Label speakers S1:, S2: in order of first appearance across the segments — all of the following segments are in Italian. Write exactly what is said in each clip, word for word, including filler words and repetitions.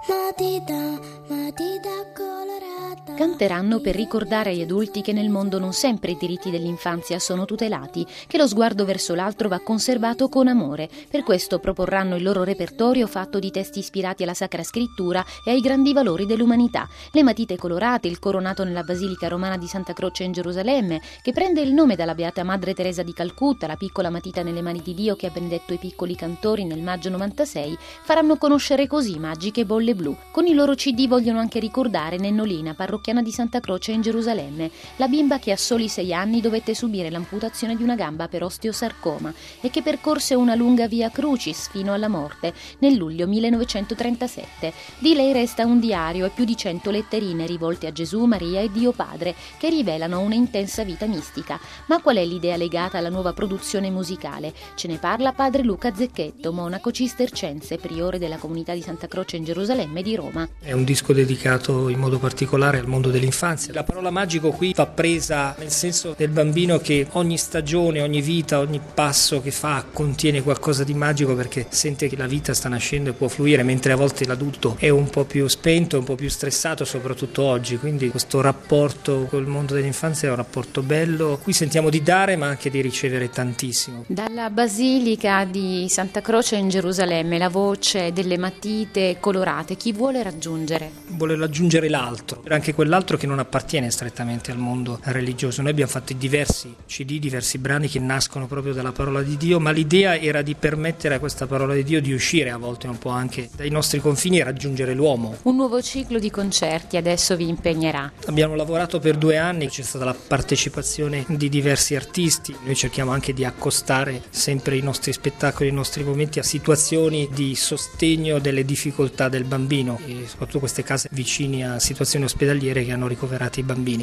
S1: matita, matita colorata.
S2: Canteranno per ricordare agli adulti che nel mondo non sempre i diritti dell'infanzia sono tutelati, che lo sguardo verso l'altro va conservato con amore. Per questo proporranno il loro repertorio fatto di testi ispirati alla Sacra Scrittura e ai grandi valori dell'umanità. Le matite colorate, il coro nato nella Basilica Romana di Santa Croce in Gerusalemme, che prende il nome dalla Beata Madre Teresa di Calcutta, la piccola matita nelle mani di Dio che ha benedetto i piccoli cantori nel maggio novantasei, faranno conoscere così Magiche Bolle Blu. Con i loro C D vogliono anche ricordare Nennolina, parrocchiana di Santa Croce in Gerusalemme, la bimba che a soli sei anni dovette subire l'amputazione di una gamba per osteosarcoma e che percorse una lunga via crucis fino alla morte nel luglio millenovecentotrentasette. Di lei resta un diario e più di cento letterine rivolte a Gesù, Maria e Dio Padre che rivelano una intensa vita mistica. Ma qual è l'idea legata alla nuova produzione musicale? Ce ne parla padre Luca Zecchetto, monaco cistercense, priore della comunità di Santa Croce in Gerusalemme di Roma.
S3: È un disco dedicato in modo particolare al mondo dell'infanzia. La parola magico qui va presa nel senso del bambino che ogni stagione, ogni vita, ogni passo che fa contiene qualcosa di magico perché sente che la vita sta nascendo e può fluire, mentre a volte l'adulto è un po' più spento, un po' più stressato, soprattutto oggi. Quindi questo rapporto col mondo dell'infanzia è un rapporto bello, qui sentiamo di dare ma anche di ricevere tantissimo.
S2: Dalla Basilica di Santa Croce in Gerusalemme, la voce delle matite colorate, chi vuole raggiungere?
S3: Vuole raggiungere l'altro, anche quell'altro che non appartiene strettamente al mondo religioso. Noi abbiamo fatto diversi C D, diversi brani che nascono proprio dalla parola di Dio, ma l'idea era di permettere a questa parola di Dio di uscire a volte un po' anche dai nostri confini e raggiungere l'uomo.
S2: Un nuovo ciclo di concerti adesso vi impegnerà.
S3: Abbiamo lavorato per due anni, c'è stata la partecipazione di diversi artisti, noi cerchiamo anche di accostare sempre i nostri spettacoli, i nostri momenti a situazioni di sostegno delle difficoltà del bambino e soprattutto queste case vicine a situazioni ospedaliere che hanno ricoverato i bambini.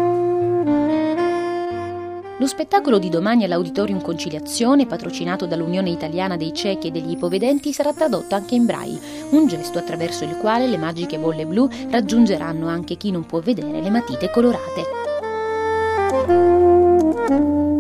S2: Lo spettacolo di domani all'Auditorium Conciliazione, patrocinato dall'Unione Italiana dei Ciechi e degli Ipovedenti, sarà tradotto anche in braille, un gesto attraverso il quale le magiche bolle blu raggiungeranno anche chi non può vedere le matite colorate.